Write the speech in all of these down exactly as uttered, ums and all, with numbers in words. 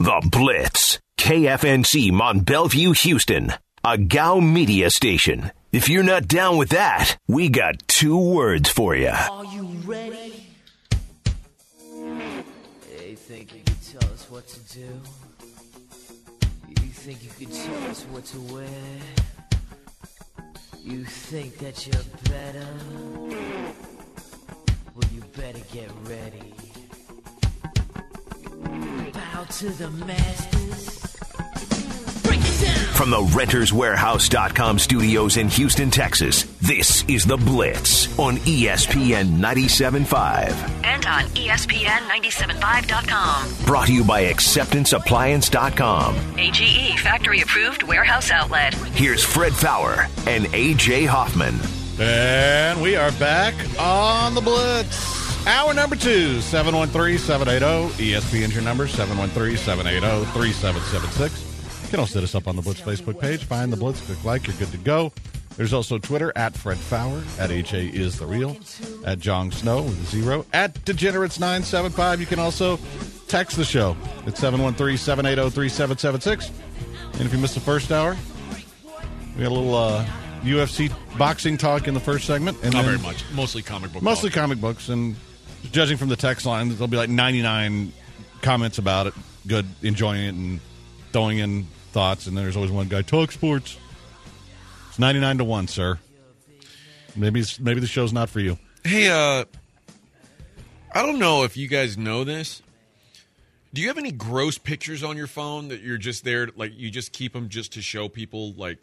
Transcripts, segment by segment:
The Blitz. K F N C Mont Bellevue, Houston. A G O W media station. If you're not down with that, we got two words for you. Are you ready? Hey, think you could tell us what to do? You think you could tell us what to wear? You think that you're better? Well, you better get ready. Bow to the masters. From the Renters Warehouse dot com studios in Houston, Texas, this is The Blitz on E S P N ninety-seven point five. And on E S P N ninety-seven point five dot com. Brought to you by Acceptance Appliance dot com. A G E factory-approved warehouse outlet. Here's Fred Fowler and A J Hoffman. And we are back on The Blitz. Hour number two, seven one three, seven eight zero. E S P N's your number, seven one three, seven eight zero, three seven seven six. You can also hit us up on the Blitz Facebook page. Find the Blitz, click like, you're good to go. There's also Twitter, at Fred Fowler, at H A is the real, at Jong Snow with a zero, at Degenerates nine seven five. You can also text the show at seven one three, seven eight zero, three seven seven six. And if you missed the first hour, we had a little uh, U F C boxing talk in the first segment. And Not then very much. Mostly comic book Mostly talk. comic books. And judging from the text line, there'll be like ninety-nine comments about it. Good, enjoying it and throwing in thoughts, and there's always one guy, talk sports. It's ninety-nine to one, sir. Maybe it's, maybe the show's not for you. Hey, uh, I don't know if you guys know this. Do you have any gross pictures on your phone that you're just there, like you just keep them just to show people, like,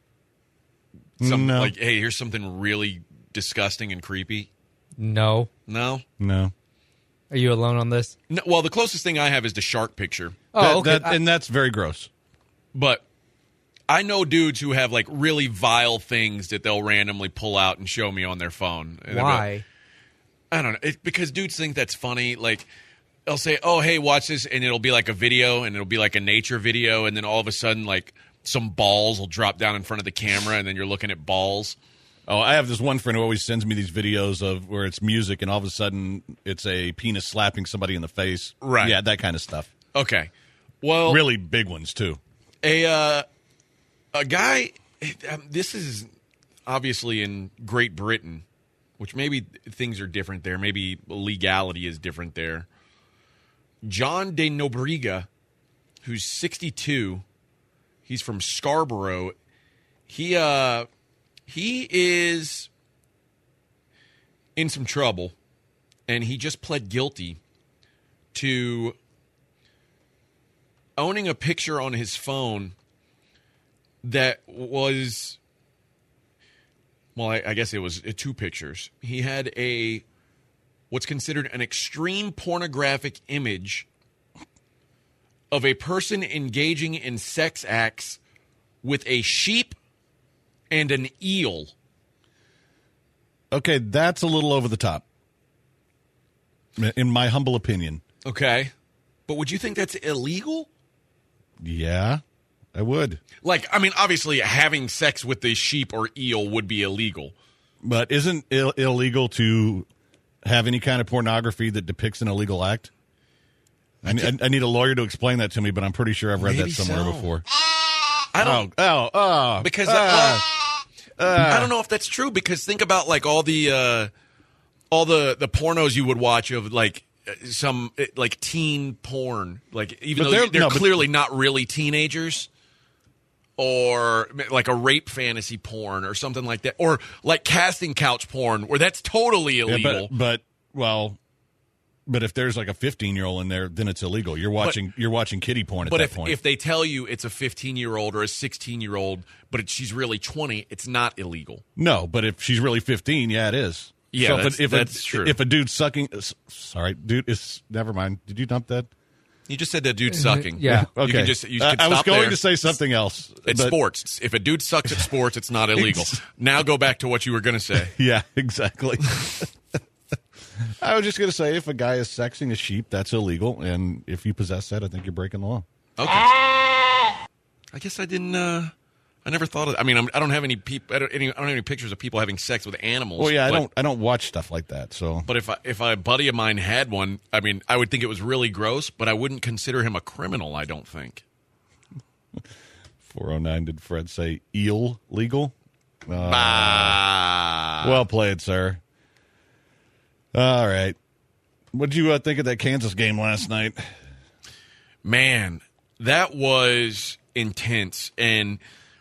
some, No. like, hey, here's something really disgusting and creepy? No. No? No. Are you alone on this? No. Well, the closest thing I have is the shark picture. Oh, That- okay. that- and that's very gross. But I know dudes who have, like, really vile things that they'll randomly pull out and show me on their phone. And they'll be Why? like, I don't know. It, because dudes think that's funny. Like, they'll say, oh, hey, watch this, and it'll be like a video, and it'll be like a nature video, and then all of a sudden, like, some balls will drop down in front of the camera, and then you're looking at balls. Oh, I have this one friend who always sends me these videos of where it's music, and all of a sudden it's a penis slapping somebody in the face. Right. Yeah, that kind of stuff. Okay. Well, Really big ones, too. a uh, a guy, um, this is obviously in Great Britain, which maybe things are different there. Maybe legality is different there. John de Nobrega, who's sixty-two, he's from Scarborough. He uh he is in some trouble, and he just pled guilty to owning a picture on his phone that was, well, I, I guess it was uh, two pictures. He had a, what's considered an extreme pornographic image of a person engaging in sex acts with a sheep and an eel. Okay, that's a little over the top, in my humble opinion. Okay. But would you think that's illegal? Yeah, I would. Like, I mean, obviously having sex with a sheep or eel would be illegal. But isn't it illegal to have any kind of pornography that depicts an illegal act? I, I, I need a lawyer to explain that to me, but I'm pretty sure I've read Maybe that somewhere so. before. I don't, Oh, oh, oh. because Ah. well, I don't know if that's true, because think about like all the uh, all the, the pornos you would watch of like uh, some uh, like teen porn, like even But though they're- they're, no, but- clearly not really teenagers, or like a rape fantasy porn or something like that, or like casting couch porn where that's totally Yeah, illegal. but, but well, but if there's like a fifteen-year-old in there, then it's illegal. You're watching you're watching kiddie porn at But that if, point. if they tell you it's a fifteen-year-old or a sixteen-year-old, but it, she's really twenty, it's not illegal. No, but if she's really fifteen, yeah, it is. Yeah, So if that's- a, if that's a, true. If a dude's sucking, uh, sorry, dude, is never mind. Did you dump that? You just said that dude's sucking. Yeah. Okay. You can just, you Uh, can I was stop going there. to say something else. It's but- sports. If a dude sucks at sports, it's not illegal. Now go back to what you were going to say. Yeah, exactly. I was just going to say, if a guy is sexing a sheep, that's illegal, and if you possess that, I think you're breaking the law. Okay. I guess I didn't. Uh, I never thought of. I mean, I'm, I don't have any people. I don't, any, I don't have any pictures of people having sex with animals. Well, yeah, I but, don't. I don't watch stuff like that. So, But if I, if a buddy of mine had one, I mean, I would think it was really gross, but I wouldn't consider him a criminal. I don't think. four oh nine. Did Fred say eel legal? Uh, bah. Well played, sir. All right. What did you uh, think of that Kansas game last night? Man, that was intense, and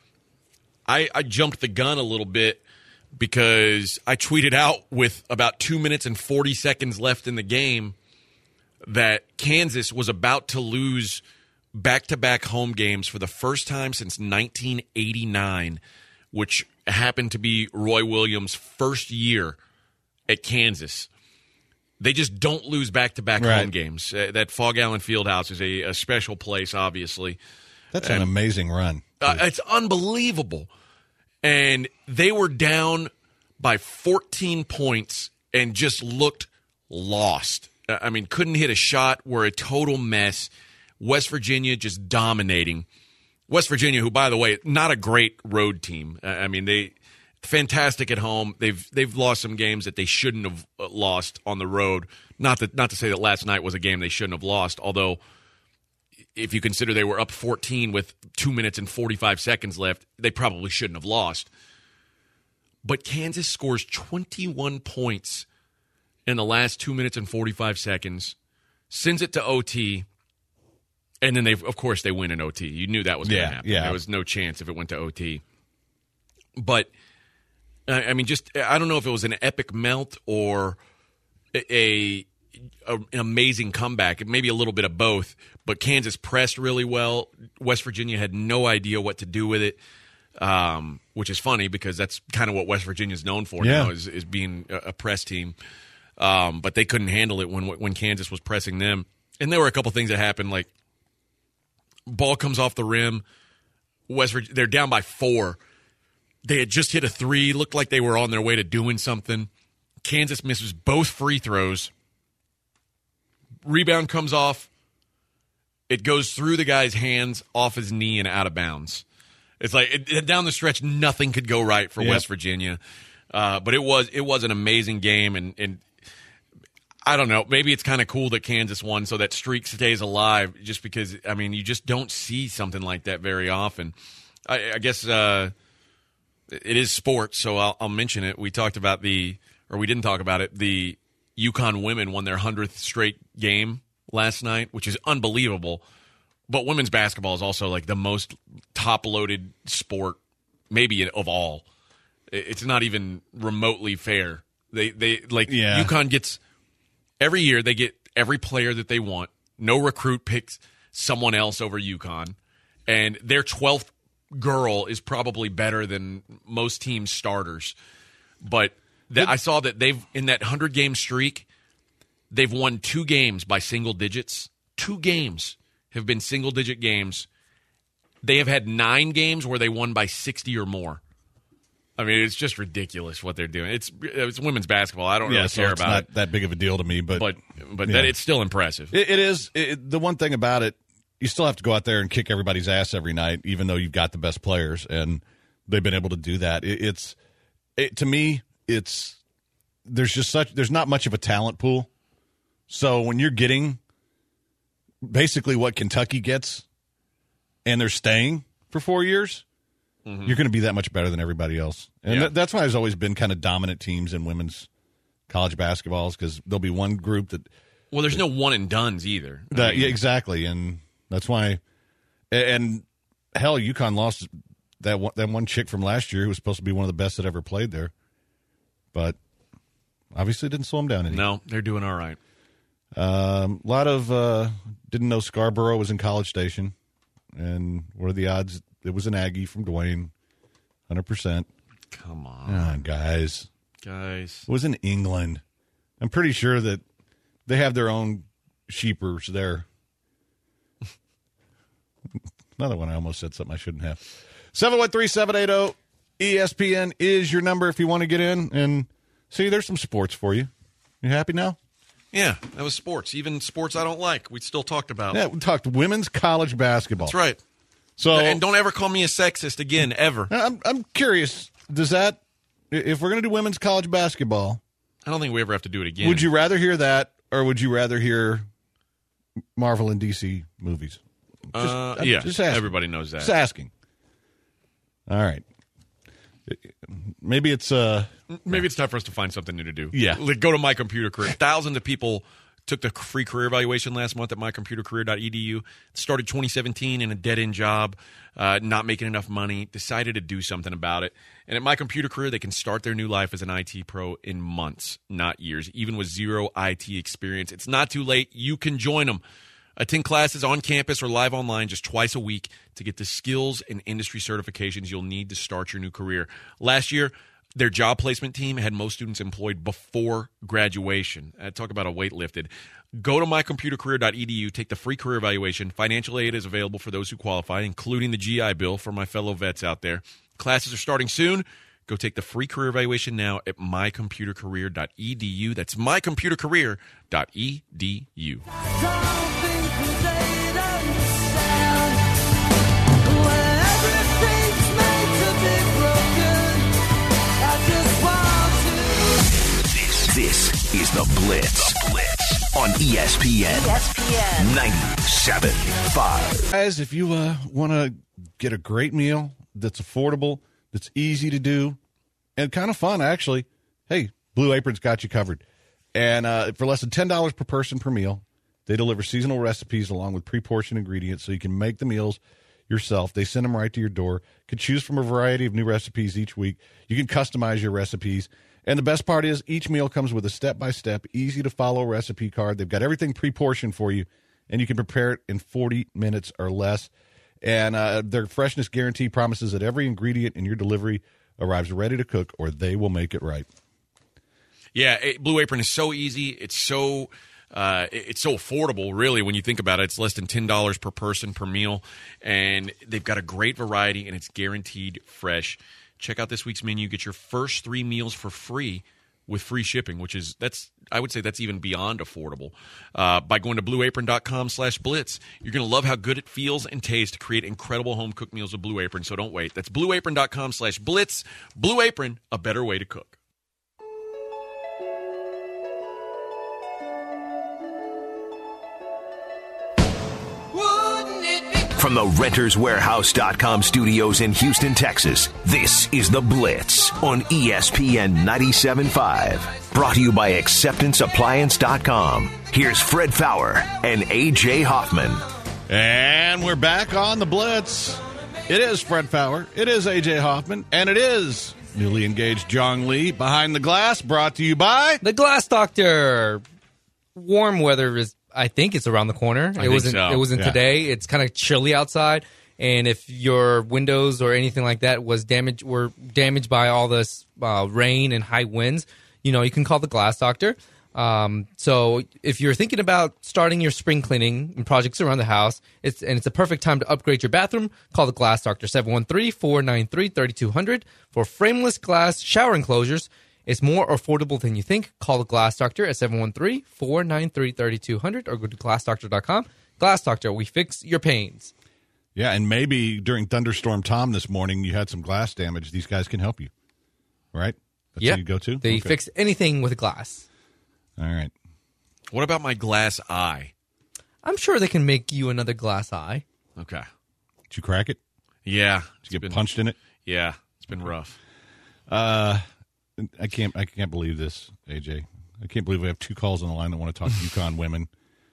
I, I jumped the gun a little bit because I tweeted out with about two minutes and forty seconds left in the game that Kansas was about to lose back-to-back home games for the first time since nineteen eighty-nine, which happened to be Roy Williams' first year at Kansas. They just don't lose back-to-back Right. home games. Uh, that Fog Allen Fieldhouse is a, a special place, obviously. That's an And- amazing run. Uh, it's unbelievable. And they were down by fourteen points and just looked lost. Uh, I mean, couldn't hit a shot, were a total mess. West Virginia just dominating. West Virginia, who, by the way, not a great road team. Uh, I mean, they fantastic at home. They've they've lost some games that they shouldn't have lost on the road. Not that not to say that last night was a game they shouldn't have lost, although if you consider they were up fourteen with two minutes and forty-five seconds left, they probably shouldn't have lost. But Kansas scores twenty-one points in the last two minutes and forty-five seconds, sends it to O T, and then they, of course, they win in O T. You knew that was going to Yeah, happen. yeah. There was no chance if it went to O T. But, I I mean, just, I don't know if it was an epic melt or a, a an amazing comeback, maybe a little bit of both, but Kansas pressed really well. West Virginia had no idea what to do with it, um, which is funny because that's kind of what West Virginia is known for Yeah. now is, is being a, a press team. Um, but they couldn't handle it when when Kansas was pressing them. And there were a couple things that happened, like ball comes off the rim, West Virginia, they're down by four. They had just hit a three, looked like they were on their way to doing something. Kansas misses both free throws. Rebound comes off. It goes through the guy's hands, off his knee, and out of bounds. It's like it, it- down the stretch, nothing could go right for Yep. West Virginia. Uh, but it was it was an amazing game, and, and I don't know. Maybe it's kind of cool that Kansas won, so that streak stays alive. Just because, I mean, you just don't see something like that very often. I, I guess uh, it is sports, so I'll, I'll mention it. We talked about the, or we didn't talk about it. The UConn women won their hundredth straight game last night, which is unbelievable. But women's basketball is also like the most top-loaded sport, maybe of all. It's not even remotely fair. They they like Yeah. UConn gets every year they get every player that they want. No recruit picks someone else over UConn, and their twelfth girl is probably better than most teams' starters. But th- I saw that they've in that hundred game streak, they've won two games by single digits. Two games have been single digit games. They have had nine games where they won by sixty or more. I mean, it's just ridiculous what they're doing. It's it's women's basketball. I don't Yeah, really so care it's about not it, that big of a deal to me, but but but yeah. that it's still impressive. It, it is. It, the one thing about it, you still have to go out there and kick everybody's ass every night, even though you've got the best players, and they've been able to do that. It, it's it, to me, it's there's just such there's not much of a talent pool. So when you're getting basically what Kentucky gets, and they're staying for four years, mm-hmm. you're going to be that much better than everybody else. And Yeah. that, that's why there's always been kind of dominant teams in women's college basketballs, because there'll be one group that. Well, there's no one and dones either. I That, mean, yeah, exactly, and that's why. And, and hell, UConn lost that one, that one chick from last year who was supposed to be one of the best that ever played there, but obviously didn't slow them down any. No, they're doing all right. Um, a lot of uh, didn't know Scarborough was in College Station, and what are the odds? It was an Aggie from Dwayne, hundred percent. Come on, Come on, guys. guys. It was in England. I'm pretty sure that they have their own sheepers there. Another one I almost said something I shouldn't have. seven one three, seven eight zero E S P N is your number if you want to get in. And see, there's some sports for you. You happy now? Yeah, that was sports. Even sports I don't like, we still talked about. Yeah, we talked women's college basketball. That's right. So, and don't ever call me a sexist again, ever. I'm I'm curious. Does that, if we're going to do women's college basketball, I don't think we ever have to do it again. would you rather hear that, or would you rather hear Marvel and D C movies? Just, Uh, I'm yeah, just asking. everybody knows that. Just asking. All right. Maybe it's uh Maybe it's time for us to find something new to do. Yeah. Like, go to My Computer Career. Thousands of people took the free career evaluation last month at my computer career dot e d u. Started twenty seventeen in a dead-end job, uh, not making enough money, decided to do something about it. And at My Computer Career, they can start their new life as an I T pro in months, not years, even with zero I T experience. It's not too late. You can join them. Attend classes on campus or live online just twice a week to get the skills and industry certifications you'll need to start your new career. Last year, their job placement team had most students employed before graduation. Uh, talk about a weight lifted. Go to my computer career dot e d u, take the free career evaluation. Financial aid is available for those who qualify, including the G I Bill for my fellow vets out there. Classes are starting soon. Go take the free career evaluation now at my computer career dot e d u. That's my computer career dot e d u. This is The Blitz, the Blitz. On E S P N, E S P N ninety-seven point five. guys, if you uh, want to get a great meal that's affordable, that's easy to do, and kind of fun, actually, hey, Blue Apron's got you covered. And uh, for less than ten dollars per person per meal, they deliver seasonal recipes along with pre-portioned ingredients so you can make the meals yourself. They send them right to your door. You can choose from a variety of new recipes each week. You can customize your recipes. And the best part is each meal comes with a step-by-step, easy-to-follow recipe card. They've got everything pre-portioned for you, and you can prepare it in forty minutes or less. And uh, their freshness guarantee promises that every ingredient in your delivery arrives ready to cook, or they will make it right. Yeah, it, Blue Apron is so easy. It's so uh, it- it's so affordable, really, when you think about it. It's less than ten dollars per person per meal, and they've got a great variety, and it's guaranteed fresh. Check out this week's menu. Get your first three meals for free with free shipping, which is, that's I would say that's even beyond affordable. Uh, by going to blue apron dot com slash blitz. You're going to love how good it feels and tastes to create incredible home-cooked meals with Blue Apron, so don't wait. That's blue apron dot com slash blitz. Blue Apron, a better way to cook. From the renters warehouse dot com studios in Houston, Texas, this is The Blitz on E S P N ninety-seven point five. Brought to you by acceptance appliance dot com. Here's Fred Fowler and A J Hoffman. And we're back on The Blitz. It is Fred Fowler. It is A J Hoffman. And it is newly engaged Jong Lee behind the glass, brought to you by... The Glass Doctor. Warm weather is, I think it's around the corner. I it think wasn't so. it wasn't Yeah. today. It's kind of chilly outside. And if your windows or anything like that was damaged were damaged by all this uh, rain and high winds, you know, you can call the Glass Doctor. Um, so if you're thinking about starting your spring cleaning and projects around the house, it's and it's a perfect time to upgrade your bathroom, call the Glass Doctor, seven one three, four nine three, three two zero zero. For frameless glass shower enclosures, it's more affordable than you think. Call the Glass Doctor at seven one three, four nine three, three two zero zero or go to glass doctor dot com. Glass Doctor, we fix your pains. Yeah, and maybe during Thunderstorm Tom this morning, you had some glass damage. These guys can help you, right? That's Yeah, who you go to? They Okay. fix anything with glass. All right. What about my glass eye? I'm sure they can make you another glass eye. Okay. Did you crack it? Yeah. Did you get punched in it? Yeah, it's been rough. Uh, I can't. I can't believe this, A J. I can't believe we have two calls on the line that want to talk to UConn women.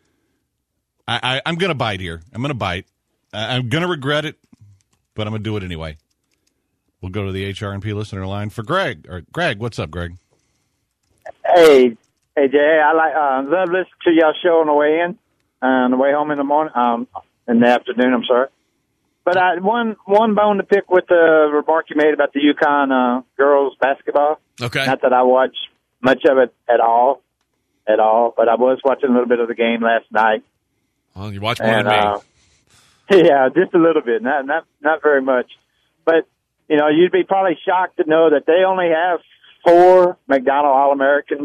I, I, I'm going to bite here. I'm going to bite. I, I'm going to regret it, but I'm going to do it anyway. We'll go to the H R and P listener line for Greg. Or Greg, what's up, Greg? Hey, hey, Jay. I like uh, love listening to y'all show on the way in, uh, on the way home in the morning, um, in the afternoon. I'm sorry, but I one one bone to pick with the remark you made about the UConn uh, girls basketball. Okay. Not that I watch much of it at all, at all, but I was watching a little bit of the game last night. Well, you watch more And than me. uh, yeah, just a little bit, not not not very much, but you know, you'd be probably shocked to know that they only have four McDonald All-Americans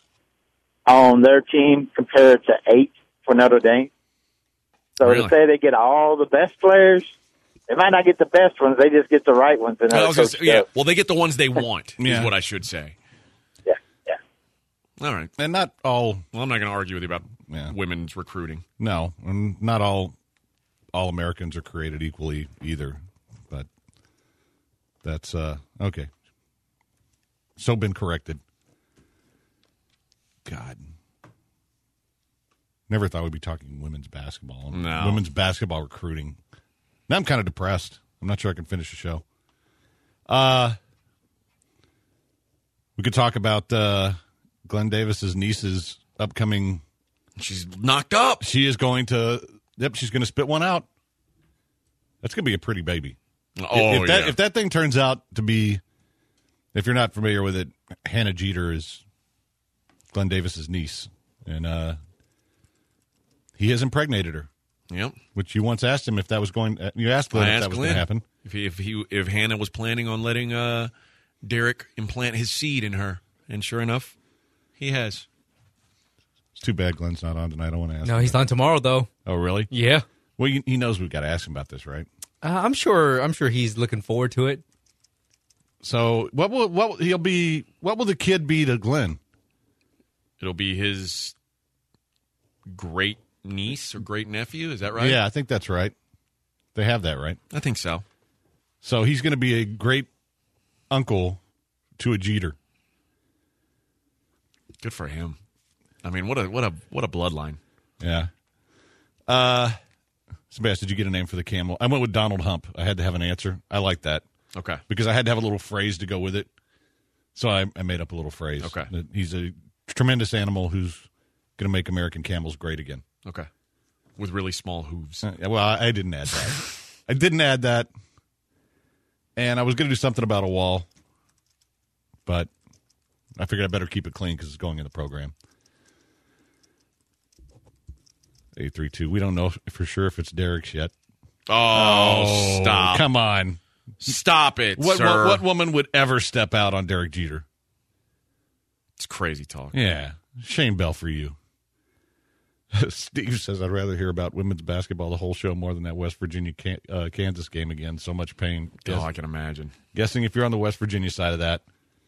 on their team compared to eight for Notre Dame. So Really? to say they get all the best players, they might not get the best ones. They just get the right ones. And I was gonna say, coach yeah, does. well, they get the ones they want, Yeah. is what I should say. yeah, yeah. All right. And not all, Well, I'm not going to argue with you about Yeah. women's recruiting. no, and not all all Americans are created equally either. But that's, uh, okay. So been corrected. God. Never thought we'd be talking women's basketball. and No. Women's basketball recruiting. Now I'm kind of depressed. I'm not sure I can finish the show. Uh, we could talk about uh, Glenn Davis's niece's upcoming. She's knocked up. She is going to. Yep, she's going to spit one out. That's going to be a pretty baby. Oh, if, if that, yeah. If that thing turns out to be, if you're not familiar with it, Hannah Jeter is Glenn Davis's niece, and uh, he has impregnated her. Yep. Which you once asked him if that was going. Uh, you asked Glenn I if asked that was Glenn going to happen. if he, if he if Hannah was planning on letting uh, Derek implant his seed in her, and sure enough, he has. It's too bad Glenn's not on tonight. I want to ask. No, him he's that. on tomorrow though. Oh, really? Yeah, Well, you, he knows we've got to ask him about this, right? uh, I'm sure. I'm sure he's looking forward to it. So, what will what will, he'll be? What will the kid be to Glenn? It'll be his great niece or great nephew. Is that right? Yeah, I think that's right. They have that right. I think so. So he's going to be a great uncle to a Jeter. Good for him. I mean, what a what a what a bloodline. Yeah. Uh, Sebastian, did you get a name for the camel? I went with Donald Hump. I had to have an answer. I like that Okay. because I had to have a little phrase to go with it. So I, I made up a little phrase. Okay. That he's a tremendous animal who's going to make American camels great again. Okay. With really small hooves. Uh, well, I, I didn't add that. I didn't add that. And I was going to do something about a wall, but I figured I better keep it clean because it's going in the program. eight three two. We don't know for sure if it's Derek's yet. Oh, stop. Come on. Stop it, What, sir. what what woman would ever step out on Derek Jeter? It's crazy talk. Yeah. Shane Bell for you. Steve says, I'd rather hear about women's basketball the whole show more than that West Virginia can- uh, Kansas game again. So much pain. Guess- Oh, I can imagine. guessing if you're on the West Virginia side of that.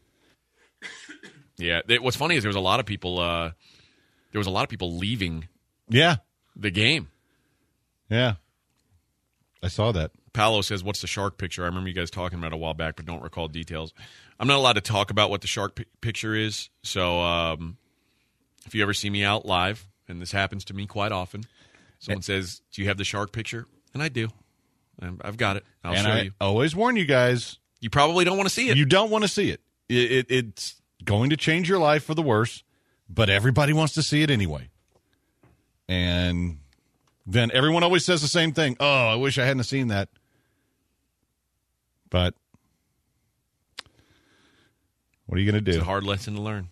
Yeah. It, what's funny is there was a lot of people. Uh, there was a lot of people leaving Yeah. the game. Yeah. I saw that. Paolo says, "What's the shark picture?" I remember you guys talking about it a while back, but don't recall details. I'm not allowed to talk about what the shark pi- picture is. So um, if you ever see me out live, and this happens to me quite often, someone says, "Do you have the shark picture?" And I do. And I've got it. I'll and show I you. always warn you guys, You probably don't want to see it. you don't want to see it. It, it. It's going to change your life for the worse, but everybody wants to see it anyway. And then everyone always says the same thing. Oh, I wish I hadn't seen that. But what are you going to It's do? a hard lesson to learn.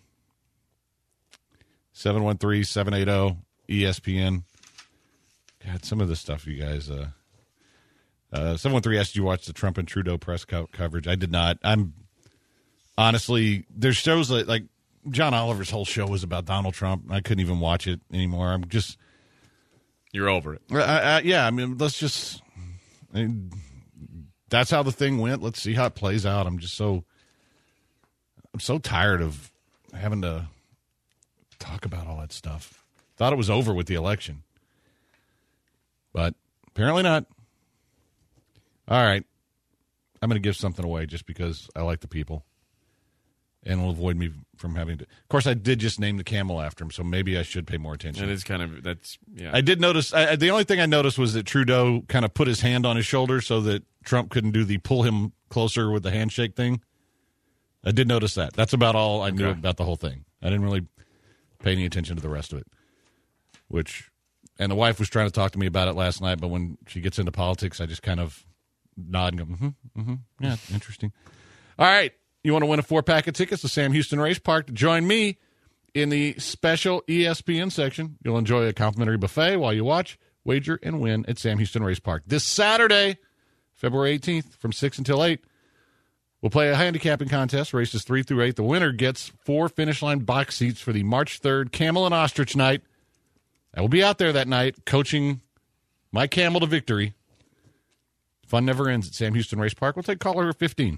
seven one three, seven eight zero, E S P N. God, some of the stuff you guys... Uh, uh, seven one three asked, did you watch the Trump and Trudeau press co- coverage? I did not. I'm... Honestly, there's shows like, like John Oliver's whole show was about Donald Trump. I couldn't even watch it anymore. I'm just... You're over it. I, I, yeah, I mean, let's just... I mean, that's how the thing went. Let's see how it plays out. I'm just so... I'm so tired of having to talk about all that stuff. Thought it was over with the election. But apparently not. All right. I'm going to give something away just because I like the people. And will avoid me from having to... Of course, I did just name the camel after him, so maybe I should pay more attention. It is kind of, that's, yeah. I did notice... I, the only thing I noticed was that Trudeau kind of put his hand on his shoulder so that Trump couldn't do the pull him closer with the handshake thing. I did notice that. That's about all I knew Okay. about the whole thing. I didn't really pay any attention to the rest of it. Which, and the wife was trying to talk to me about it last night, but when she gets into politics, I just kind of nod and go, mm-hmm, mm-hmm, yeah, interesting. All right, you want to win a four-pack of tickets to Sam Houston Race Park to join me in the special E S P N section. You'll enjoy a complimentary buffet while you watch, wager, and win at Sam Houston Race Park. This Saturday, February eighteenth, from six until eight. We'll play a handicapping contest, races three through eight. The winner gets four finish line box seats for the March third Camel and Ostrich Night. I will be out there that night coaching my camel to victory. Fun never ends at Sam Houston Race Park. We'll take caller fifteen.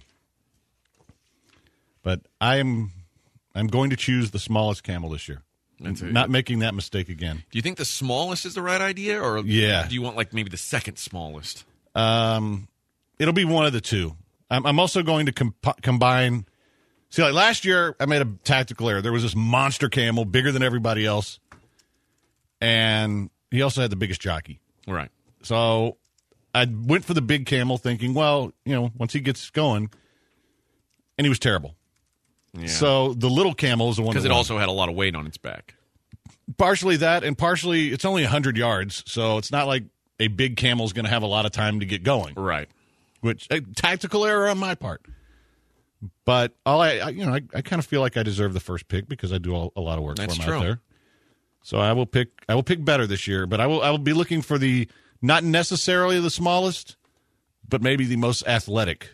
But I am I'm going to choose the smallest camel this year. That's it. Not making that mistake again. Do you think the smallest is the right idea, or Yeah. do you want like maybe the second smallest? Um, it'll be one of the two. I'm, I'm also going to comp- combine. See, like last year, I made a tactical error. There was this monster camel, bigger than everybody else, and he also had the biggest jockey. Right. So I went for the big camel, thinking, well, you know, once he gets going, and he was terrible. Yeah. So the little camel is the one Because that it won. also had a lot of weight on its back. Partially that, and partially it's only one hundred yards, so it's not like a big camel is going to have a lot of time to get going. Right. Which a tactical error on my part. But all I, I you know, I, I kind of feel like I deserve the first pick because I do all, a lot of work That's for him true. out there. So I will pick. I will pick better this year, but I will. I will be looking for the not necessarily the smallest, but maybe the most athletic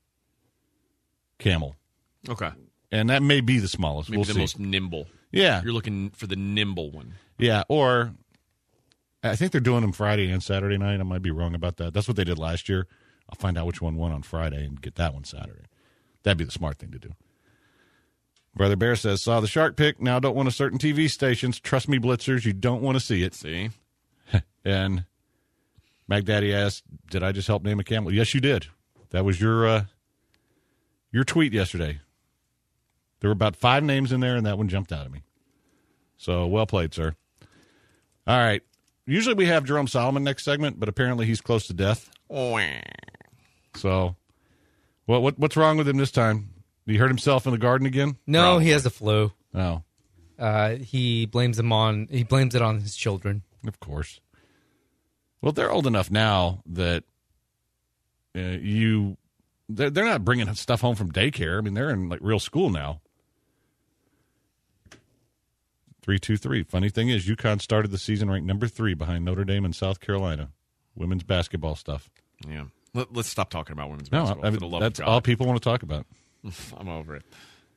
camel, Okay. and that may be the smallest. Maybe we'll the see. most nimble. Yeah, You're looking for the nimble one. yeah, or I think they're doing them Friday and Saturday night. I might be wrong about that. That's what they did last year. I'll find out which one won on Friday and get that one Saturday. That'd be the smart thing to do. Brother Bear says, saw the shark pick. Now don't want to certain T V stations. Trust me, Blitzers, you don't want to see it. See? And Mac Daddy asked, did I just help name a camel? Yes, you did. That was your uh, your tweet yesterday. There were about five names in there, and that one jumped out at me. So, well played, sir. All right. Usually we have Jerome Solomon next segment, but apparently he's close to death. So, what what what's wrong with him this time? He hurt himself in the garden again? No, Probably. he has the flu. Oh, Uh, he blames them on. He blames it on his children. of course. Well, they're old enough now that uh, you they're, they're not bringing stuff home from daycare. I mean, they're in like real school now. Three two three. Funny thing is, UConn started the season ranked number three behind Notre Dame and South Carolina. Women's basketball stuff. Yeah. Let, let's stop talking about women's No, basketball. I, for the love that's of all God. people want to talk about. I'm over it.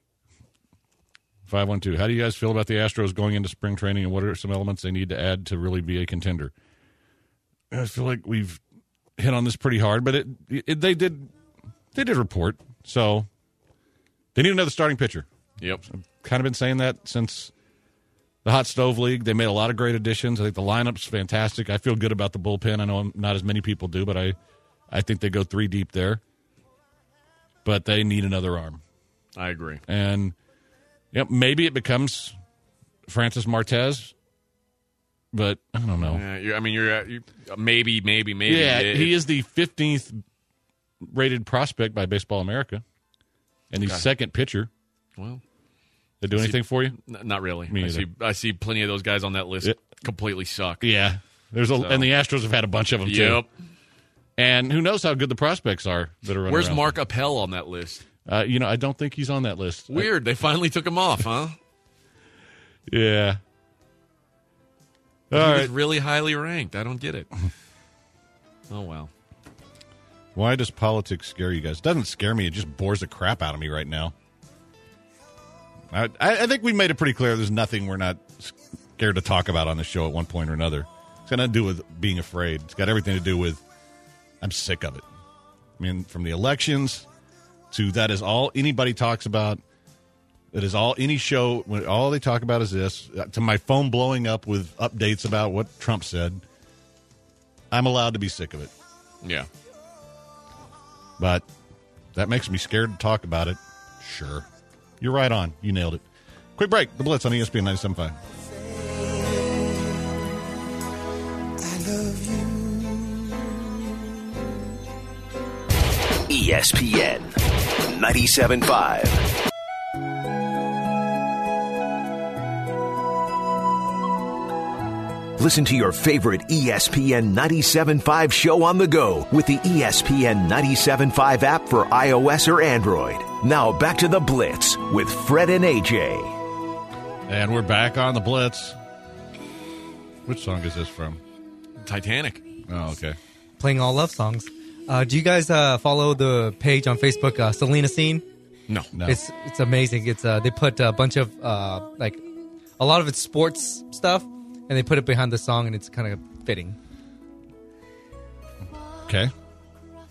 five one two. How do you guys feel about the Astros going into spring training, and what are some elements they need to add to really be a contender? I feel like we've hit on this pretty hard, but it, it they did they did report. So they need another starting pitcher. Yep. Kind of been saying that since the Hot Stove League. They made a lot of great additions. I think the lineup's fantastic. I feel good about the bullpen. I know not as many people do, but I, I think they go three deep there. But they need another arm. I agree. And yep, maybe it becomes Francis Martez, but I don't know. Yeah, you're, I mean, you're, you're maybe, maybe, maybe. Yeah, It- he is the fifteenth rated prospect by Baseball America, and the Okay. second pitcher. Well, They do anything for you? n- not really. Me I either. see. I see plenty of those guys on that list Yeah. completely suck. Yeah, there's a, So- and the Astros have had a bunch of them too. Yep. And who knows how good the prospects are that are running Where's around. Mark Appel on that list? Uh, you know, I don't think he's on that list. Weird. They finally took him off, huh? I- yeah. All he right. was really highly ranked. I don't get it. Oh well. Why does politics scare you guys? It doesn't scare me. It just bores the crap out of me right now. I, I I think we made it pretty clear there's nothing we're not scared to talk about on the show at one point or another. It's got nothing to do with being afraid. It's got everything to do with I'm sick of it. I mean, from the elections to that is all anybody talks about. That is all any show, when all they talk about is this, to my phone blowing up with updates about what Trump said. I'm allowed to be sick of it. Yeah. But that makes me scared to talk about it. Sure. You're right on. You nailed it. Quick break. The Blitz on E S P N ninety-seven point five. E S P N ninety-seven point five. Listen to your favorite E S P N ninety-seven point five show on the go with the E S P N ninety-seven point five app for iOS or Android. Now back to the Blitz with Fred and A J. And we're back on the Blitz. Which song is this from? Titanic. Oh, okay. Playing all love songs. Uh, do you guys uh, follow the page on Facebook, uh, Selena Scene? No. No. It's it's amazing. It's uh, they put a bunch of uh, like a lot of it's sports stuff, and they put it behind the song, and it's kind of fitting. Okay.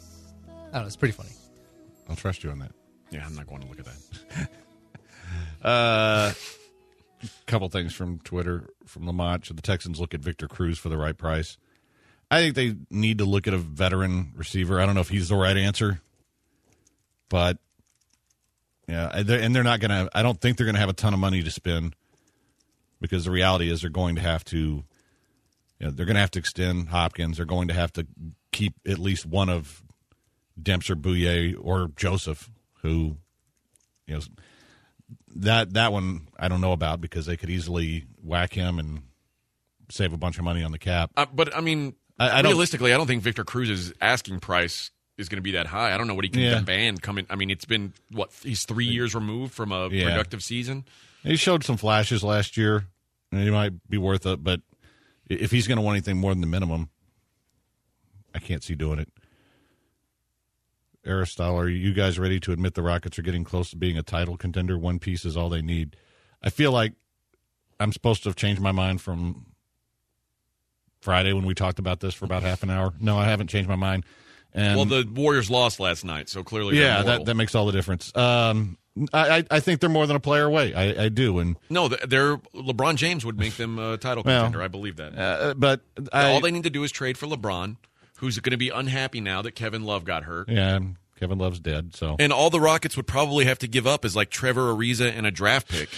I don't know. It's pretty funny. I'll trust you on that. Yeah, I'm not going to look at that. A uh, couple things from Twitter from Lamont. Should the Texans look at Victor Cruz for the right price? I think they need to look at a veteran receiver. I don't know if he's the right answer, but yeah, and they're, and they're not going to. I don't think they're going to have a ton of money to spend because the reality is they're going to have to. You know, they're going to have to extend Hopkins. They're going to have to keep at least one of Dempster, Bouye, or Joseph, who, you know, that that one I don't know about because they could easily whack him and save a bunch of money on the cap. Uh, but, I mean, I, I don't, realistically, I don't think Victor Cruz's asking price is going to be that high. I don't know what he can Yeah. demand coming. I mean, it's been, what, he's three years removed from a Yeah. productive season? He showed some flashes last year, and he might be worth it, but if he's going to want anything more than the minimum, I can't see doing it. Aristotle, are you guys ready to admit the Rockets are getting close to being a title contender? One piece is all they need. I feel like I'm supposed to have changed my mind from Friday when we talked about this for about half an hour. No, I haven't changed my mind. And Well, the Warriors lost last night, so clearly they're yeah, mortal. that, that makes all the difference. Um, I, I, I think they're more than a player away. I, I do, and No, they're LeBron James would make them a title Well, contender. I believe that. uh, but I, All they need to do is trade for LeBron, who's going to be unhappy now that Kevin Love got hurt. yeah, Kevin Love's dead. So And all the Rockets would probably have to give up is like Trevor Ariza and a draft pick.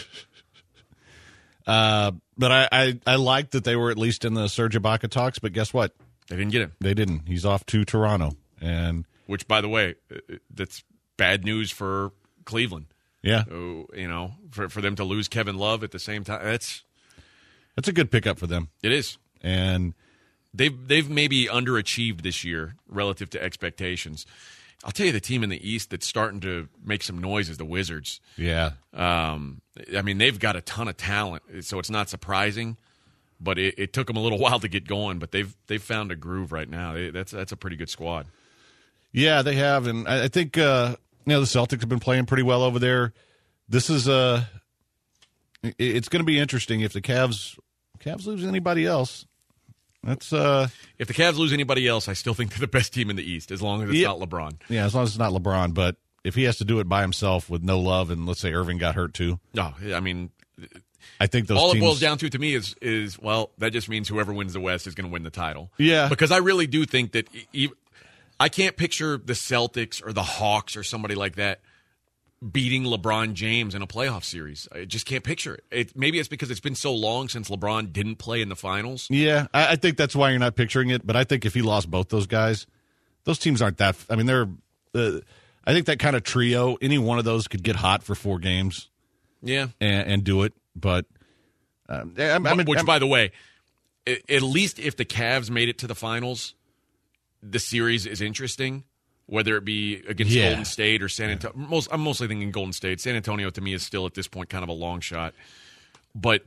Uh, but I, I, I like that they were at least in the Serge Ibaka talks, but guess what? They didn't get him. They didn't. He's off to Toronto. And, Which, by the way, uh, that's bad news for Cleveland. yeah, Oh, you know, for for them to lose Kevin Love at the same time, that's that's a good pickup for them. it is. And, They've they've maybe underachieved this year relative to expectations. I'll tell you, the team in the East that's starting to make some noise is the Wizards. yeah, Um, I mean, they've got a ton of talent, so it's not surprising. But it, it took them a little while to get going. But they've they've found a groove right now. They, that's that's a pretty good squad. yeah, they have. And I, I think, uh, you know, the Celtics have been playing pretty well over there. This is, uh, it- it's going to be interesting if the Cavs, Cavs lose anybody else. That's, uh, If the Cavs lose anybody else, I still think they're the best team in the East, as long as it's Yeah. not LeBron. yeah, as long as it's not LeBron. But if he has to do it by himself with no Love, and let's say Irving got hurt too, No, I mean, I think those all teams, it boils down to to me is is well, that just means whoever wins the West is going to win the title. Yeah. because I really do think that e- e- I can't picture the Celtics or the Hawks or somebody like that beating LeBron James in a playoff series. I just can't picture it. it. Maybe it's because it's been so long since LeBron didn't play in the finals. Yeah, I, I think that's why you're not picturing it. But I think if he lost both those guys, those teams aren't that. I mean, they're. Uh, I think that kind of trio, any one of those could get hot for four games Yeah, and, and do it. But um, I'm, I'm, which, I'm- by the way, a- at least if the Cavs made it to the finals, the series is interesting. Whether it be against Yeah. Golden State or San Antonio, most I'm mostly thinking Golden State. San Antonio to me is still at this point kind of a long shot. But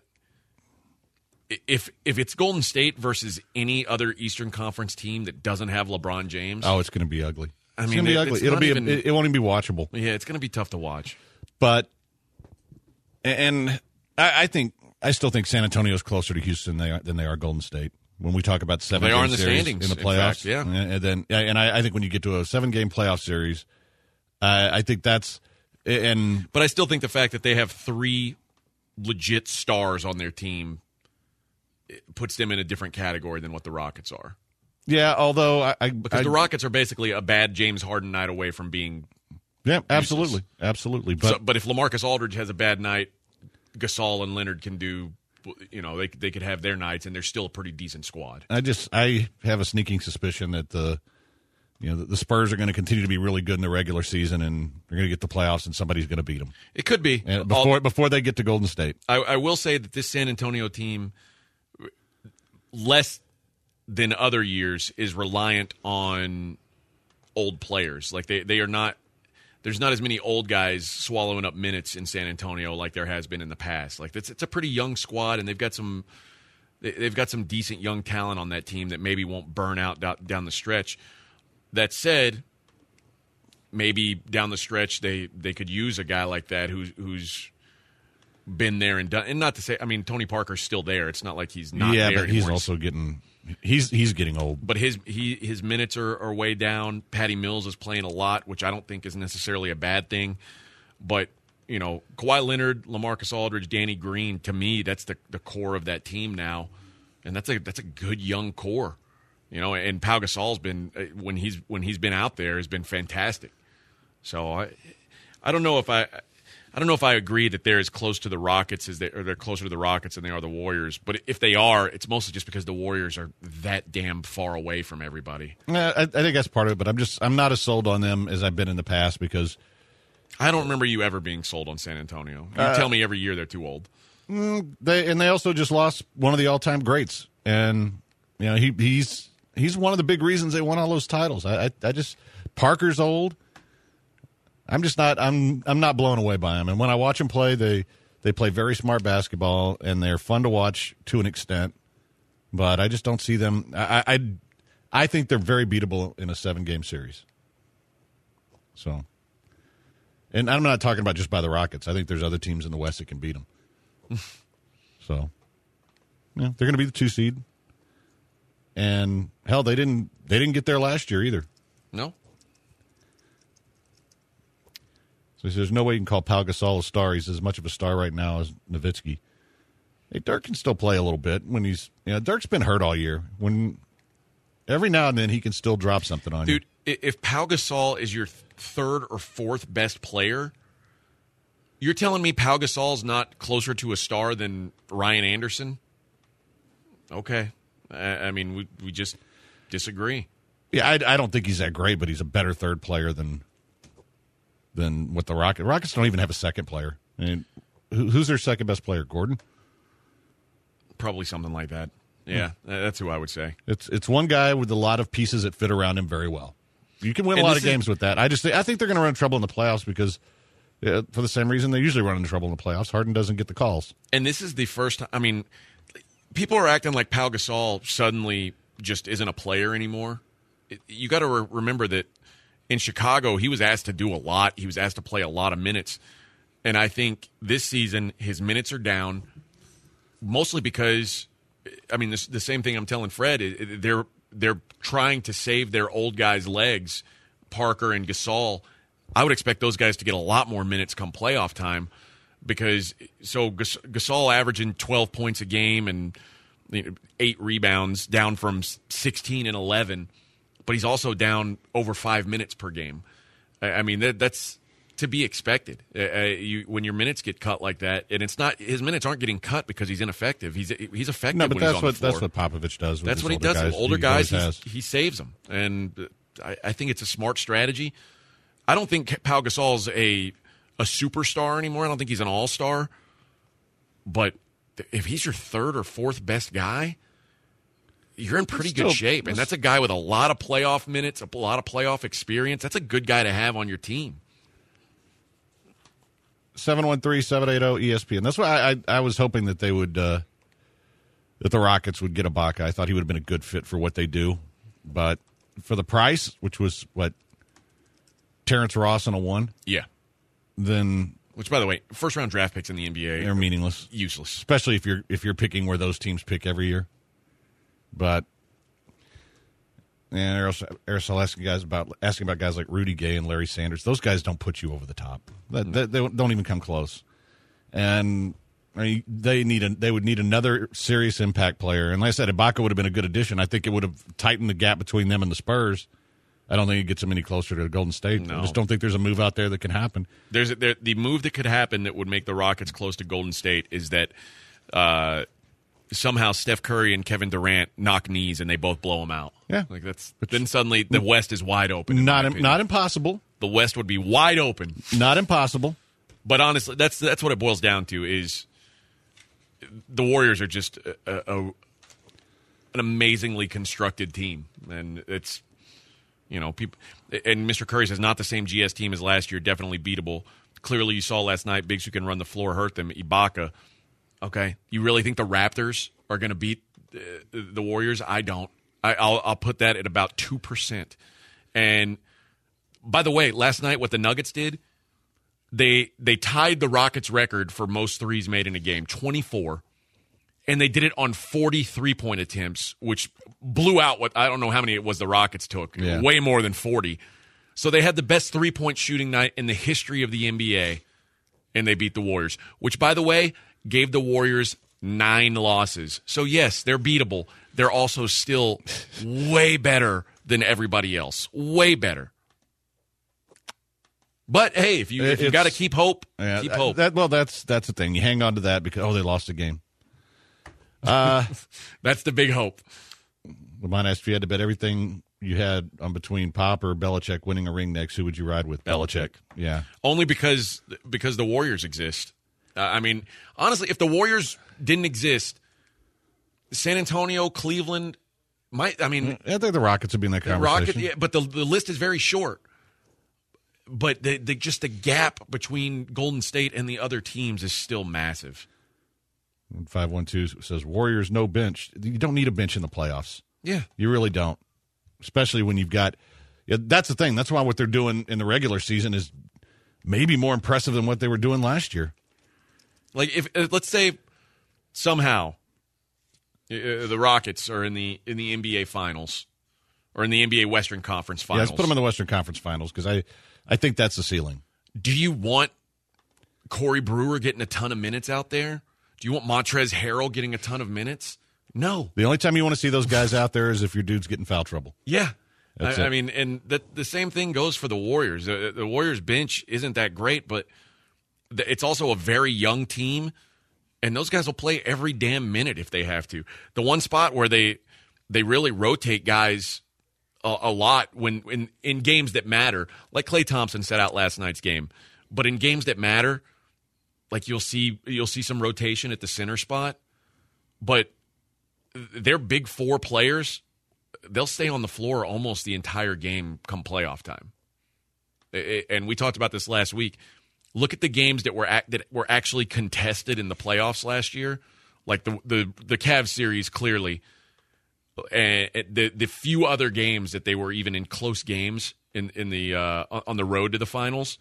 if if it's Golden State versus any other Eastern Conference team that doesn't have LeBron James, oh, it's going to be ugly. I It's mean, going to be it- ugly. it's It'll not be. even- it, it won't even be watchable. yeah, it's going to be tough to watch. But and I, I think I still think San Antonio is closer to Houston than they are, than they are Golden State. When we talk about seven, They are game in the series standings, in the in playoffs, fact, yeah. and then and I, I think when you get to a seven game playoff series, uh, I think that's and But I still think the fact that they have three legit stars on their team it puts them in a different category than what the Rockets are. yeah. Although I, I Because I- the Rockets are basically a bad James Harden night away from being. yeah, absolutely, absolutely. But So, but if LaMarcus Aldridge has a bad night, Gasol and Leonard can do. You know, they they could have their nights, and they're still a pretty decent squad. I just I have a sneaking suspicion that the you know the, the Spurs are going to continue to be really good in the regular season, and they're going to get to the playoffs, and somebody's going to beat them It could be and All- before before they get to Golden State. I, I will say that this San Antonio team, less than other years, is reliant on old players. Like they, they are not. There's not as many old guys swallowing up minutes in San Antonio like there has been in the past. Like it's it's a pretty young squad, and they've got some they- they've got some decent young talent on that team that maybe won't burn out do- down the stretch. That said, maybe down the stretch they, they could use a guy like that who's who's been there and done. And not to say, I mean, Tony Parker's still there. It's not like he's not yeah, there but he's anymore. also getting He's he's getting old. But his he his minutes are, are way down. Patty Mills is playing a lot, which I don't think is necessarily a bad thing. But, you know, Kawhi Leonard, LaMarcus Aldridge, Danny Green, to me, that's the, the core of that team now. And that's a that's a good young core. You know, and Pau Gasol's been when he's when he's been out there has been fantastic. So I I don't know if I I don't know if I agree that they're as close to the Rockets as they or they're closer to the Rockets than they are the Warriors. But if they are, it's mostly just because the Warriors are that damn far away from everybody. Yeah, I, I think that's part of it. But I'm just I'm not as sold on them as I've been in the past because I don't remember you ever being sold on San Antonio. You uh, tell me every year they're too old. They and they also just lost one of the all time greats, and you know he he's he's one of the big reasons they won all those titles. I I, I just Parker's old. I'm just not. I'm. I'm not blown away by them. And when I watch them play, they they play very smart basketball, and they're fun to watch to an extent. But I just don't see them. I. I, I think they're very beatable in a seven game series. So, and I'm not talking about just by the Rockets. I think there's other teams in the West that can beat them. So, yeah, they're going to be the two seed. And hell, they didn't. They didn't get there last year either. No. So there's no way you can call Pau Gasol a star. He's as much of a star right now as Nowitzki. Hey, Dirk can still play a little bit when he's, you know, Dirk's been hurt all year. When every now and then he can still drop something on Dude, you. Dude, if Pau Gasol is your third or fourth best player, you're telling me Pau Gasol's not closer to a star than Ryan Anderson? Okay. I, I mean, we we just disagree. Yeah, I, I don't think he's that great, but he's a better third player than than what the Rockets. Rockets don't even have a second player. I mean, who, who's their second best player? Gordon? Probably something like that. Yeah, hmm. that's who I would say. It's it's one guy with a lot of pieces that fit around him very well. You can win and a lot of is, games with that. I just think, I think they're going to run into trouble in the playoffs because uh, for the same reason they usually run into trouble in the playoffs. Harden doesn't get the calls. And this is the first time. I mean, people are acting like Pau Gasol suddenly just isn't a player anymore. It, you got to re- remember that in Chicago, he was asked to do a lot. He was asked to play a lot of minutes. And I think this season, his minutes are down, mostly because, I mean, this, the same thing I'm telling Fred, they're they're trying to save their old guys' legs, Parker and Gasol. I would expect those guys to get a lot more minutes come playoff time because, so Gasol averaging twelve points a game and eight rebounds, down from sixteen and eleven. But he's also down over five minutes per game. I mean, that, that's to be expected. Uh, you, when your minutes get cut like that, and it's not his minutes aren't getting cut because he's ineffective. He's he's effective. No, but when that's he's on what the floor. that's what Popovich does. With that's what he older does. Guys. With older he guys, has. he saves them, and I, I think it's a smart strategy. I don't think Pau Gasol's a a superstar anymore. I don't think he's an all star. But if he's your third or fourth best guy, you're in pretty still, good shape. And that's a guy with a lot of playoff minutes, a lot of playoff experience. That's a good guy to have on your team. seven one three, seven eight zero, E S P N. That's why I, I, I was hoping that they would, uh, that the Rockets would get Ibaka. I thought he would have been a good fit for what they do. But for the price, which was, what, Terrence Ross on a one? Yeah. Then... Which, by the way, first-round draft picks in the N B A they're meaningless. Useless. Especially if you're if you're picking where those teams pick every year. But and Aerosol asking guys about asking about guys like Rudy Gay and Larry Sanders. Those guys don't put you over the top. They, they, they don't even come close. And I mean, they need a, they would need another serious impact player. And like I said, Ibaka would have been a good addition. I think it would have tightened the gap between them and the Spurs. I don't think it gets them any closer to Golden State. No. I just don't think there's a move out there that can happen. There's a, there, the move that could happen that would make the Rockets close to Golden State is that. Uh, Somehow Steph Curry and Kevin Durant knock knees and they both blow them out. Yeah, like that's. But then suddenly the West is wide open. in Not my opinion. not impossible. The West would be wide open. Not impossible. But honestly, that's that's what it boils down to. Is the Warriors are just a, a, an amazingly constructed team, and it's you know people. And Mister Curry says not the same G S team as last year. Definitely beatable. Clearly, you saw last night. Bigs who can run the floor hurt them. Ibaka. Okay, you really think the Raptors are going to beat uh, the Warriors? I don't. I, I'll, I'll put that at about two percent. And by the way, last night what the Nuggets did, they they tied the Rockets record for most threes made in a game, twenty-four. and they did it on forty three-point attempts, which blew out what I don't know how many it was the Rockets took. Yeah. Way more than forty. So they had the best three-point shooting night in the history of the N B A, and they beat the Warriors, which, by the way, gave the Warriors nine losses. So, yes, they're beatable. They're also still way better than everybody else. Way better. But, hey, if you if you got to keep hope, yeah, keep hope. That, well, that's that's the thing. You hang on to that because, oh, they lost a game. Uh, That's the big hope. Lamont asked if you had to bet everything you had on between Pop or Belichick winning a ring next, who would you ride with? Belichick. Yeah. Only because because the Warriors exist. Uh, I mean, honestly, if the Warriors didn't exist, San Antonio, Cleveland, might. I mean, I think the Rockets would be in that the conversation. Rockets, yeah, but the the list is very short. But the, the just the gap between Golden State and the other teams is still massive. five one two says, Warriors, no bench. You don't need a bench in the playoffs. Yeah. You really don't. Especially when you've got yeah, – that's the thing. That's why what they're doing in the regular season is maybe more impressive than what they were doing last year. Like, if uh, let's say somehow uh, the Rockets are in the in the N B A Finals or in the N B A Western Conference Yeah, Finals. let's put them in the Western Conference Finals because I, I think that's the ceiling. Do you want Corey Brewer getting a ton of minutes out there? Do you want Montrezl Harrell getting a ton of minutes? No. The only time you want to see those guys out there is if your dude's getting foul trouble. Yeah. That's I, it. I mean, and the, the same thing goes for the Warriors. The, the Warriors bench isn't that great, but the, it's also a very young team, and those guys will play every damn minute if they have to. The one spot where they they really rotate guys a, a lot when in, in games that matter, like Klay Thompson set out last night's game, but in games that matter, like you'll see you'll see some rotation at the center spot, but they're big four players. They'll stay on the floor almost the entire game come playoff time. And we talked about this last week. Look at the games that were act, that were actually contested in the playoffs last year, like the the the Cavs series clearly, and the the few other games that they were even in close games in in the uh, on the road to the finals.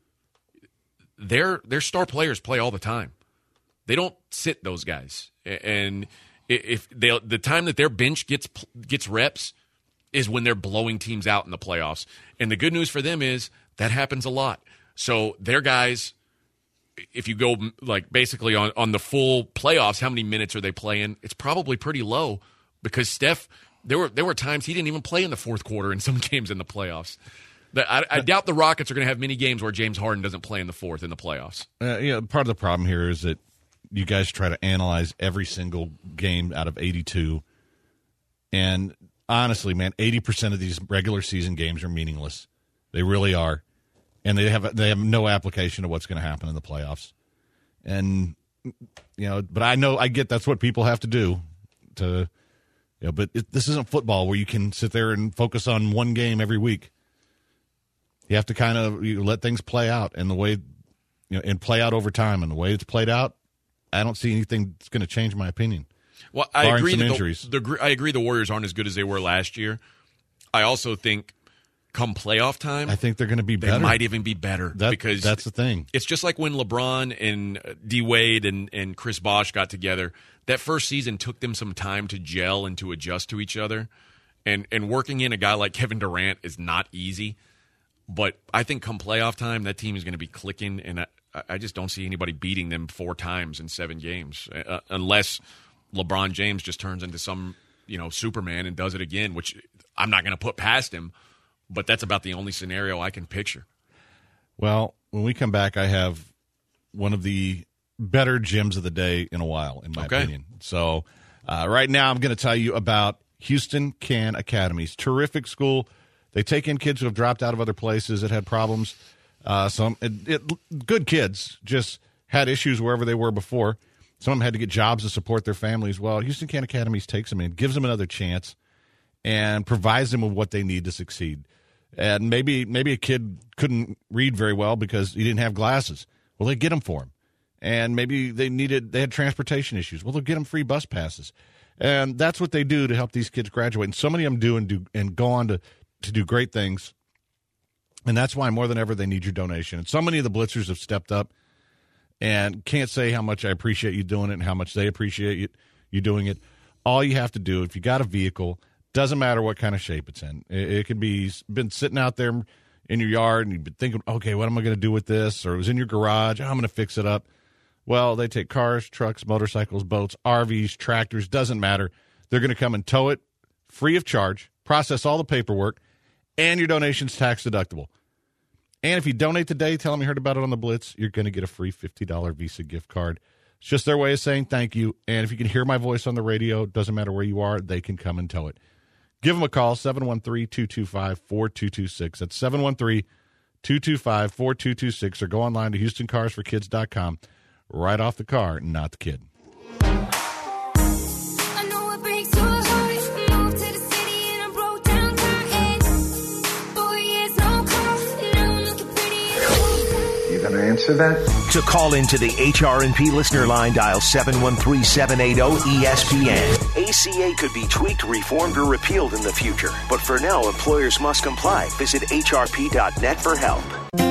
Their their star players play all the time. They don't sit those guys, and if they the time that their bench gets gets reps is when they're blowing teams out in the playoffs. And the good news for them is that happens a lot. So their guys, if you go like basically on, on the full playoffs, how many minutes are they playing? It's probably pretty low because Steph, there were there were times he didn't even play in the fourth quarter in some games in the playoffs. I, I doubt the Rockets are going to have many games where James Harden doesn't play in the fourth in the playoffs. Uh, yeah, part of the problem here is that you guys try to analyze every single game out of eighty-two. And honestly, man, eighty percent of these regular season games are meaningless. They really are. And they have they have no application to what's going to happen in the playoffs. And, you know, but I know, I get that's what people have to do to, you know, but it, this isn't football where you can sit there and focus on one game every week. You have to kind of you let things play out and the way, you know, and play out over time. And the way it's played out, I don't see anything that's going to change my opinion. Well, I barring agree. some That injuries. the, the, I agree. The Warriors aren't as good as they were last year. I also think, come playoff time, I think they're going to be they better. might even be better That, because that's the thing. it's just like when LeBron and D Wade and, and Chris Bosh got together. That first season took them some time to gel and to adjust to each other. And and working in a guy like Kevin Durant is not easy. But I think come playoff time, that team is going to be clicking, and I, I just don't see anybody beating them four times in seven games, uh, unless LeBron James just turns into some, you know, Superman and does it again, which I'm not going to put past him. But that's about the only scenario I can picture. Well, when we come back, I have one of the better gyms of the day in a while, in my Okay. opinion. So uh, right now I'm going to tell you about Houston Can Academies. Terrific school. They take in kids who have dropped out of other places that had problems. Uh, some it, it, good kids just had issues wherever they were before. Some of them had to get jobs to support their families. Well, Houston Can Academies takes them in, gives them another chance, and provides them with what they need to succeed. And maybe maybe a kid couldn't read very well because he didn't have glasses. Well, they get them for him. And maybe they needed they had transportation issues. Well, they'll get them free bus passes. And that's what they do to help these kids graduate. And so many of them do and do and go on to, to do great things. And that's why more than ever they need your donation. And so many of the Blitzers have stepped up. and can't say how much I appreciate you doing it and how much they appreciate you, you doing it. All you have to do, if you got a vehicle, doesn't matter what kind of shape it's in. It, it could be been sitting out there in your yard and you've been thinking, okay, what am I going to do with this? Or it was in your garage. Oh, I'm going to fix it up. Well, they take cars, trucks, motorcycles, boats, R Vs, tractors, doesn't matter. They're going to come and tow it free of charge, process all the paperwork, and your donation's tax deductible. And if you donate today, tell them you heard about it on the Blitz, you're going to get a free fifty dollars Visa gift card. It's just their way of saying thank you. And if you can hear my voice on the radio, doesn't matter where you are, they can come and tow it. Give them a call, seven one three, two two five, four two two six. That's seven one three, two two five, four two two six. Or go online to houston cars for kids dot com. Right off the car, not the kid. I know it breaks your heart. Moved to the city and I broke down crying. Four years, no call. Now I'm looking pretty. You gonna answer that? To call into the H R and P listener line, dial seven one three, seven eight zero, E S P N. A C A could be tweaked, reformed, or repealed in the future. But for now, employers must comply. Visit H R P dot net for help.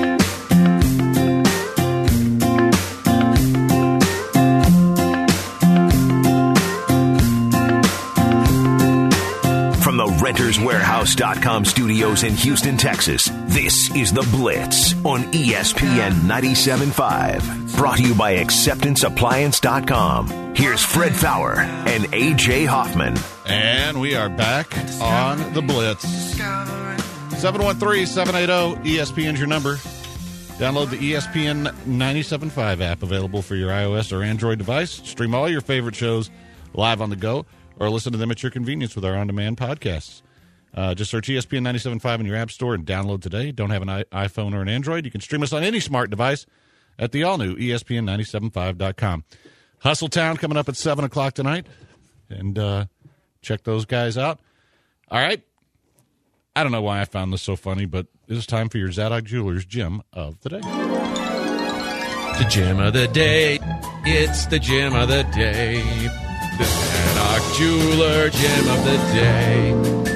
From the renters warehouse dot com studios in Houston, Texas, this is The Blitz on E S P N ninety-seven point five. Brought to you by acceptance appliance dot com. Here's Fred Fowler and A J Hoffman. And we are back on The Blitz. seven one three, seven eight zero, E S P N is your number. Download the E S P N ninety-seven point five app, available for your iOS or Android device. Stream all your favorite shows live on the go, or listen to them at your convenience with our on-demand podcasts. Uh, just search E S P N ninety-seven point five in your app store and download today. Don't have an I- iPhone or an Android? You can stream us on any smart device at the all-new E S P N ninety-seven point five dot com. Hustletown coming up at seven o'clock tonight, and uh, check those guys out. All right. I don't know why I found this so funny, but it's time for your Zadok Jewelers gem of the day. The gem of the day. It's the gem of the day. The Zadok Jeweler gem of the day.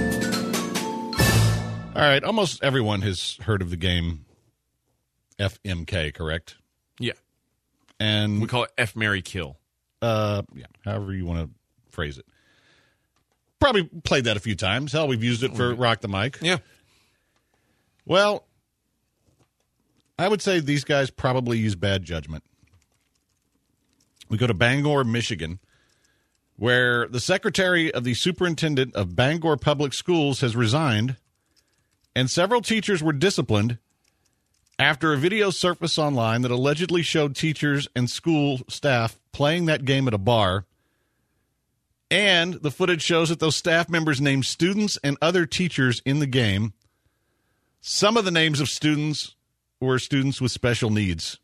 All right. Almost everyone has heard of the game F M K, correct? Yeah. And We call it F, Marry, Kill. Uh, yeah, however you want to phrase it. Probably played that a few times. Hell, we've used it for Rock the Mic. Yeah. Well, I would say these guys probably use bad judgment. We go to Bangor, Michigan, where the secretary of the superintendent of Bangor Public Schools has resigned, and several teachers were disciplined after a video surfaced online that allegedly showed teachers and school staff playing that game at a bar. And the footage shows that those staff members named students and other teachers in the game. Some of the names of students were students with special needs.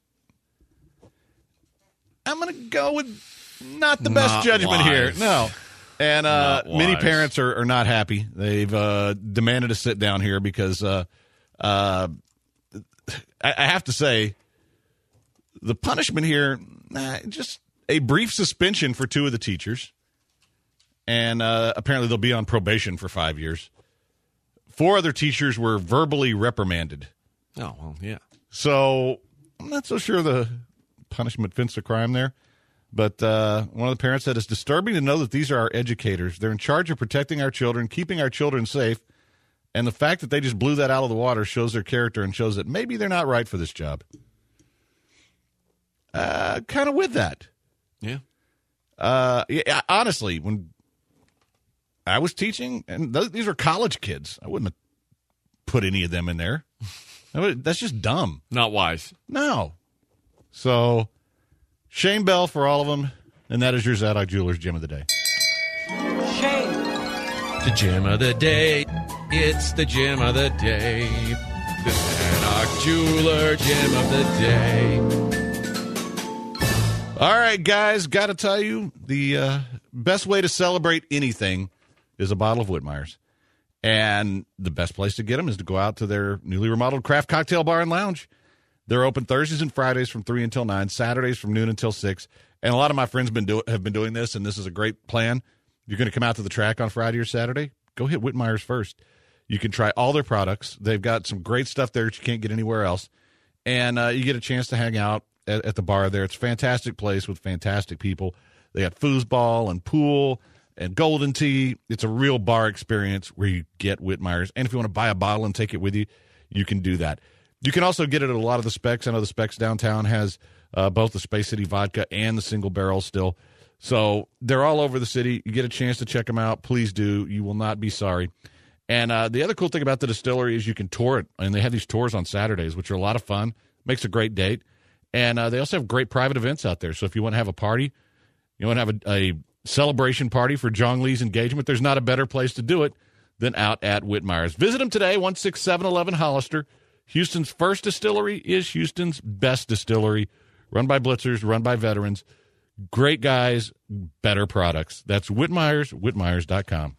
I'm going to go with not the best Not judgment wise. here. No. And uh, Not many wise. parents are, are not happy. They've uh, demanded a sit down here because uh, uh, I, I have to say the punishment here, nah, just a brief suspension for two of the teachers. And uh, apparently they'll be on probation for five years. Four other teachers were verbally reprimanded. Oh, well, yeah. So I'm not so sure the punishment fits the crime there. But uh, one of the parents said, it's disturbing to know that these are our educators. They're in charge of protecting our children, keeping our children safe. And the fact that they just blew that out of the water shows their character and shows that maybe they're not right for this job. Uh, kind of with that. Yeah. Uh, yeah, honestly, when I was teaching, and th- these were college kids, I wouldn't have put any of them in there. I would, that's just dumb. Not wise. No. So, shame bell for all of them, and that is your Zadok Jewelers gem of the day. The gem of the day. It's the gem of the day. The Zadok Jeweler gem of the day. All right, guys, got to tell you, the uh, best way to celebrate anything is a bottle of Whitmeyer's. And the best place to get them is to go out to their newly remodeled craft cocktail bar and lounge. They're open Thursdays and Fridays from three until nine, Saturdays from noon until six. And a lot of my friends been do- have been doing this, and this is a great plan. You're going to come out to the track on Friday or Saturday? Go hit Whitmeyer's first. You can try all their products. They've got some great stuff there that you can't get anywhere else. And uh, you get a chance to hang out at, at the bar there. It's a fantastic place with fantastic people. They got foosball and pool and golden tea. It's a real bar experience where you get Whitmeyer's. And if you want to buy a bottle and take it with you, you can do that. You can also get it at a lot of the Specs. I know the Specs downtown has uh, both the Space City vodka and the single barrel still. So they're all over the city. You get a chance to check them out. Please do. You will not be sorry. And uh, the other cool thing about the distillery is you can tour it. And they have these tours on Saturdays, which are a lot of fun. Makes a great date. And uh, they also have great private events out there. So if you want to have a party, you want to have a, a celebration party for Jong Lee's engagement, there's not a better place to do it than out at Whitmeyer's. Visit them today, one six seven one one Hollister. Houston's first distillery is Houston's best distillery. Run by Blitzers, run by veterans. Great guys, better products. That's Whitmeyer's, whitmeyers dot com.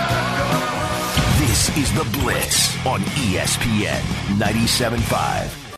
This is The Blitz on E S P N ninety-seven point five.